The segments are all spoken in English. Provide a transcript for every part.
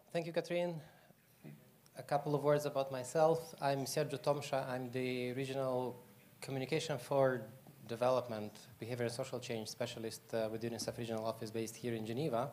Thank you, Katrin. A couple of words about myself. I'm Sergio Tomsha. I'm the Regional Communication for Development, Behavior and Social Change Specialist with UNICEF Regional Office based here in Geneva.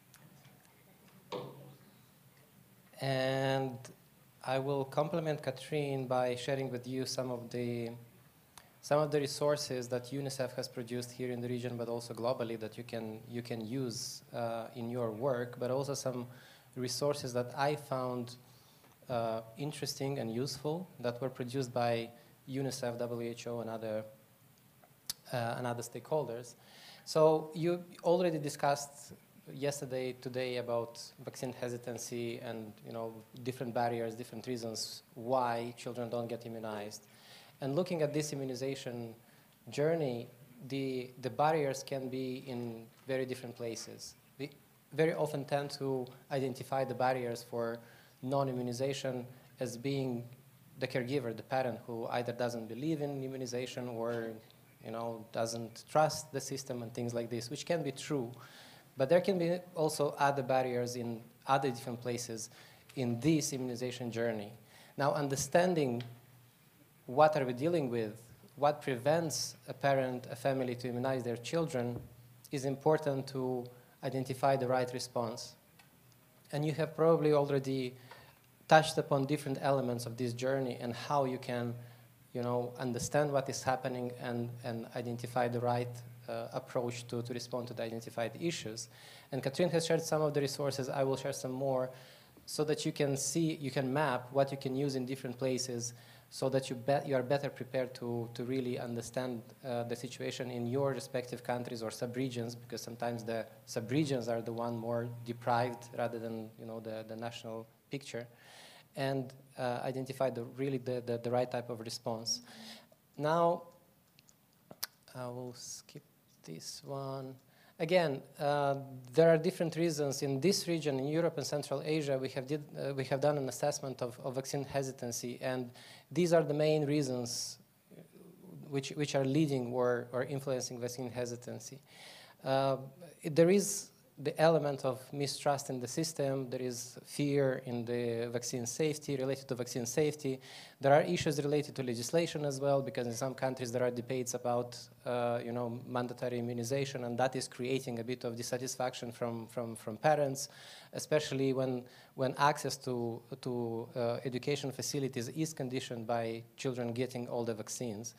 And I will complement Katrin by sharing with you some of the resources that UNICEF has produced here in the region, but also globally, that you can use in your work, but also some resources that I found interesting and useful that were produced by UNICEF, WHO, and other stakeholders. So you already discussed yesterday, today, about vaccine hesitancy and different barriers, different reasons why children don't get immunized. And looking at this immunization journey, the barriers can be in very different places. We very often tend to identify the barriers for non-immunization as being the caregiver, the parent, who either doesn't believe in immunization or doesn't trust the system and things like this, which can be true. But there can be also other barriers in other different places in this immunization journey. Now, understanding what are we dealing with, what prevents a parent, a family to immunize their children, is important to identify the right response. And you have probably already touched upon different elements of this journey and how you can understand what is happening and identify the right approach to respond to the identified issues. And Katrin has shared some of the resources. I will share some more so that you can see, you can map what you can use in different places so that you are better prepared to really understand the situation in your respective countries or subregions, because sometimes the subregions are the one more deprived rather than the national picture, and identify the right type of response. Now, I will skip this one. Again, there are different reasons. In this region, in Europe and Central Asia, we have done an assessment of vaccine hesitancy, and these are the main reasons which are leading or influencing vaccine hesitancy. There is the element of mistrust in the system. There is fear in the vaccine safety, related to vaccine safety. There are issues related to legislation as well, because in some countries there are debates about mandatory immunization, and that is creating a bit of dissatisfaction from parents, especially when access to education facilities is conditioned by children getting all the vaccines.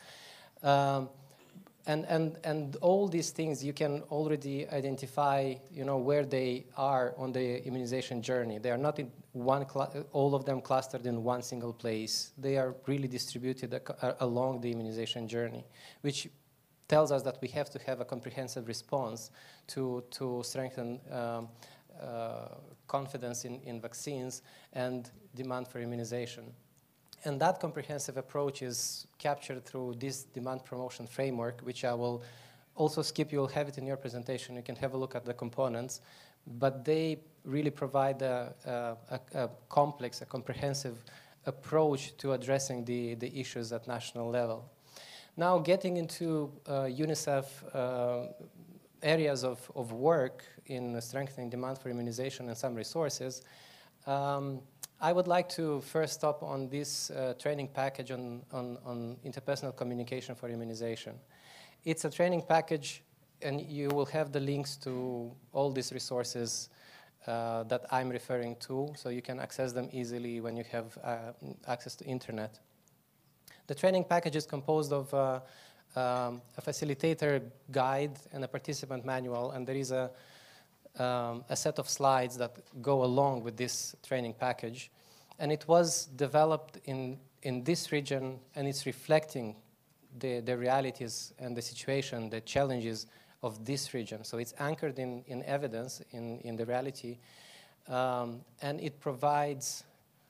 And all these things, you can already identify, where they are on the immunization journey. They are not in all of them clustered in one single place. They are really distributed along the immunization journey, which tells us that we have to have a comprehensive response to strengthen confidence in vaccines and demand for immunization. And that comprehensive approach is captured through this demand promotion framework, which I will also skip. You'll have it in your presentation. You can have a look at the components. But they really provide a complex, a comprehensive approach to addressing the issues at national level. Now, getting into UNICEF areas of work in strengthening demand for immunization and some resources, I would like to first stop on this training package on interpersonal communication for immunization. It's a training package, and you will have the links to all these resources that I'm referring to, so you can access them easily when you have access to internet. The training package is composed of a facilitator guide and a participant manual, and there is a set of slides that go along with this training package. And it was developed in this region, and it's reflecting the realities and the situation, the challenges of this region. So it's anchored in evidence, in the reality, and it provides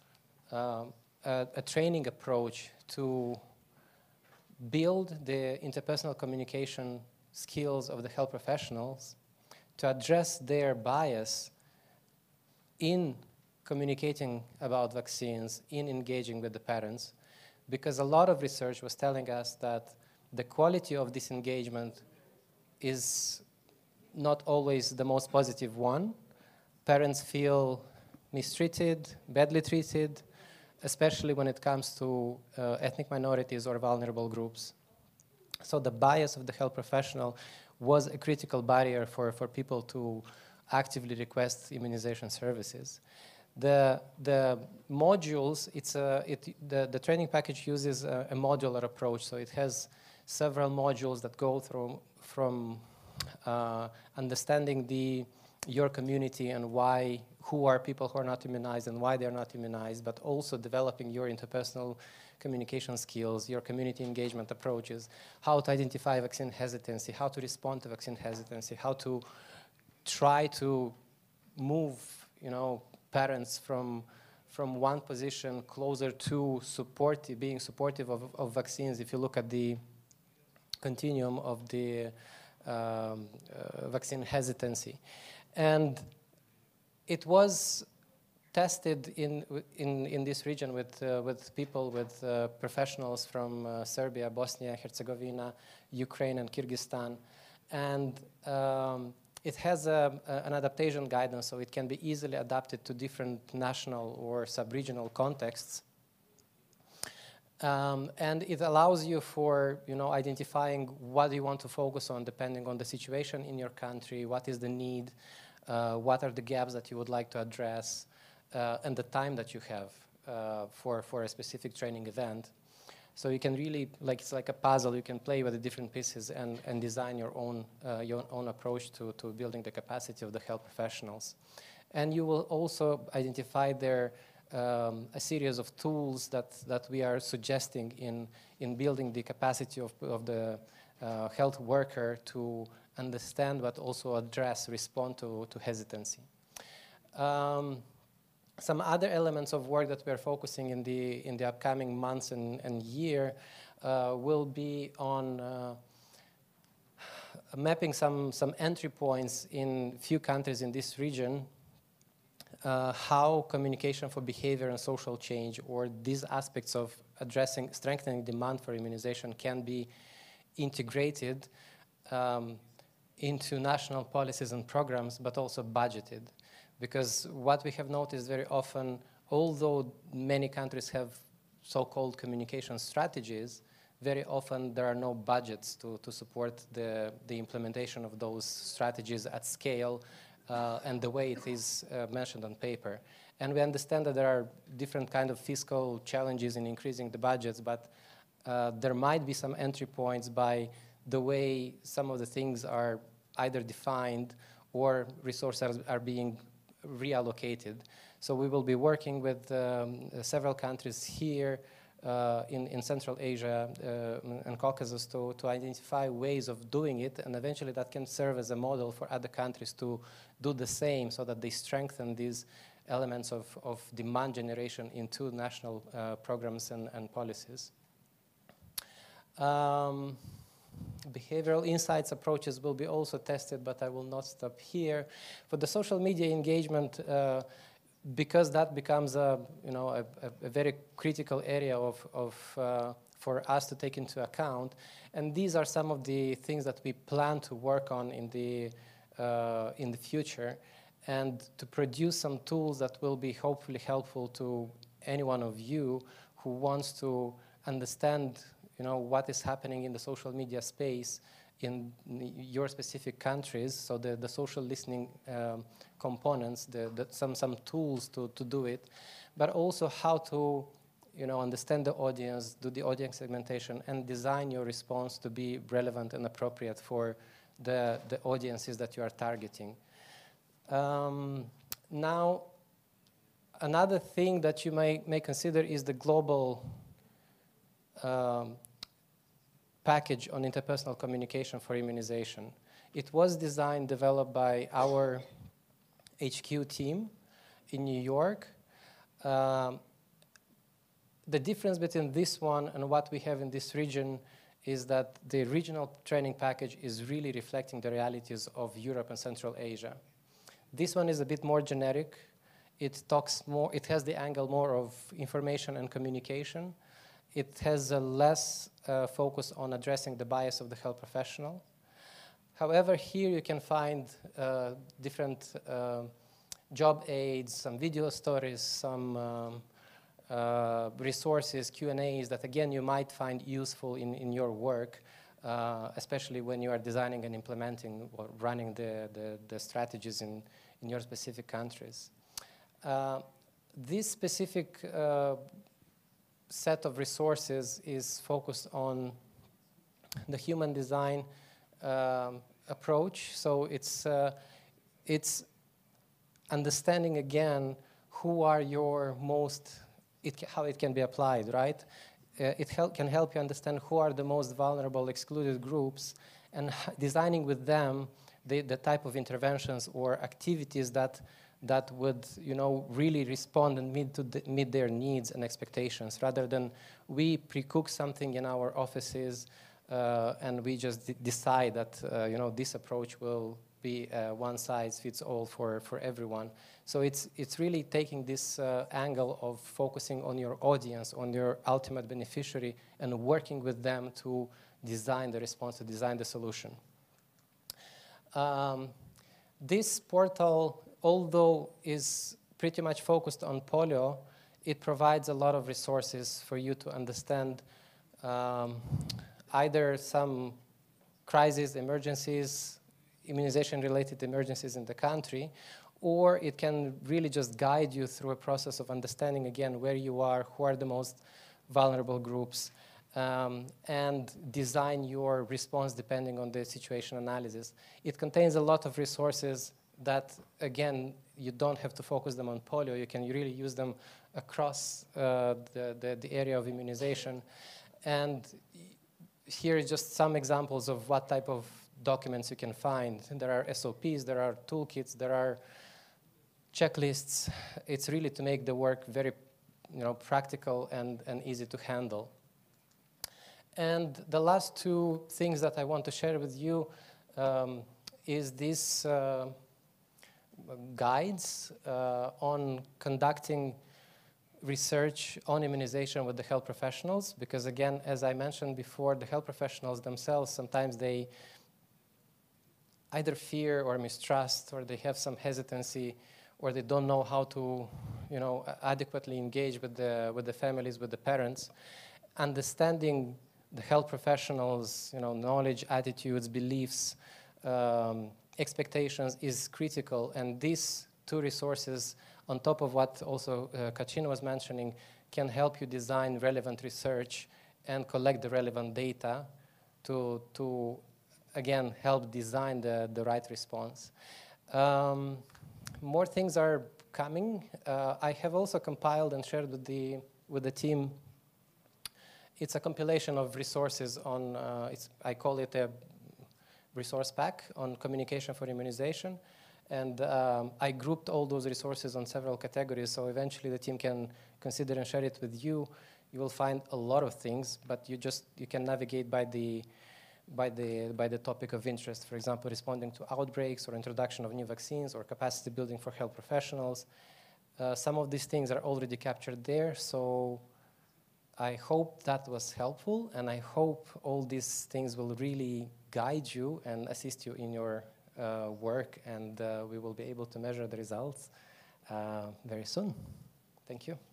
a training approach to build the interpersonal communication skills of the health professionals, to address their bias in communicating about vaccines, in engaging with the parents, because a lot of research was telling us that the quality of this engagement is not always the most positive one. Parents feel mistreated, badly treated, especially when it comes to ethnic minorities or vulnerable groups. So the bias of the health professional was a critical barrier for people to actively request immunization services. The modules, the training package uses a modular approach, so it has several modules that go through from understanding your community and who are people who are not immunized and why they're not immunized, but also developing your interpersonal communication skills, your community engagement approaches, how to identify vaccine hesitancy, how to respond to vaccine hesitancy, how to try to move, parents from one position closer to being supportive of vaccines. If you look at the continuum of the vaccine hesitancy. And it was tested in this region with people, with professionals from Serbia, Bosnia, Herzegovina, Ukraine, and Kyrgyzstan. And it has an adaptation guidance, so it can be easily adapted to different national or sub-regional contexts. And it allows you for identifying what you want to focus on depending on the situation in your country, what is the need, what are the gaps that you would like to address, and the time that you have for a specific training event. So you can really, it's like a puzzle, you can play with the different pieces and design your own approach to building the capacity of the health professionals. And you will also identify there a series of tools that we are suggesting in building the capacity of the health worker to understand but also respond to hesitancy. Some other elements of work that we are focusing in the upcoming months and year will be on mapping some entry points in few countries in this region, how communication for behavior and social change, or these aspects of strengthening demand for immunization, can be integrated into national policies and programs, but also budgeted. Because what we have noticed very often, although many countries have so-called communication strategies, very often there are no budgets to support the implementation of those strategies at scale and the way it is mentioned on paper. And we understand that there are different kind of fiscal challenges in increasing the budgets, but there might be some entry points by the way some of the things are either defined or resources are being reallocated. So we will be working with several countries here in Central Asia and Caucasus to identify ways of doing it, and eventually that can serve as a model for other countries to do the same, so that they strengthen these elements of demand generation into national programs and policies. Behavioral insights approaches will be also tested, but I will not stop here. For the social media engagement, because that becomes a very critical area for us to take into account, and these are some of the things that we plan to work on in the future, and to produce some tools that will be hopefully helpful to any one of you who wants to understand what is happening in the social media space in your specific countries. So the social listening components, some tools to do it, but also how to understand the audience, do the audience segmentation, and design your response to be relevant and appropriate for the audiences that you are targeting. Now, another thing that you may consider is the global package on interpersonal communication for immunization. It was developed by our HQ team in New York. The difference between this one and what we have in this region is that the regional training package is really reflecting the realities of Europe and Central Asia. This one is a bit more generic. It has the angle more of information and communication. It has a less focus on addressing the bias of the health professional. However, here you can find different job aids, some video stories, some resources, Q&As that, again, you might find useful in your work, especially when you are designing and implementing or running the strategies in your specific countries. This specific set of resources is focused on the human design approach. So it's understanding, again, who are your most, how it can be applied, right? It can help you understand who are the most vulnerable excluded groups and designing with them the type of interventions or activities that would, really respond and meet their needs and expectations, rather than we pre-cook something in our offices and we just decide that, this approach will be one size fits all for everyone. So it's really taking this angle of focusing on your audience, on your ultimate beneficiary, and working with them to design the response, to design the solution. This portal, although is pretty much focused on polio, it provides a lot of resources for you to understand either some crises, emergencies, immunization-related emergencies in the country, or it can really just guide you through a process of understanding, again, where you are, who are the most vulnerable groups, and design your response depending on the situation analysis. It contains a lot of resources that, again, you don't have to focus them on polio. You can really use them across the area of immunization. And here are just some examples of what type of documents you can find. There are SOPs, there are toolkits, there are checklists. It's really to make the work very practical and easy to handle. And the last two things that I want to share with you is these guides on conducting research on immunization with the health professionals, because again, as I mentioned before, the health professionals themselves, sometimes they either fear or mistrust, or they have some hesitancy, or they don't know how to adequately engage with the families, with the parents. Understanding the health professionals, knowledge, attitudes, beliefs, expectations is critical, and these two resources, on top of what also Kachin was mentioning, can help you design relevant research and collect the relevant data to again, help design the right response. More things are coming. I have also compiled and shared with the team. It's a compilation of resources on, I call it a resource pack on communication for immunization. And I grouped all those resources on several categories, so eventually the team can consider and share it with you. You will find a lot of things, but you can navigate by the topic of interest. For example, responding to outbreaks, or introduction of new vaccines, or capacity building for health professionals. Some of these things are already captured there, so I hope that was helpful, and I hope all these things will really guide you and assist you in your work, and we will be able to measure the results very soon. Thank you.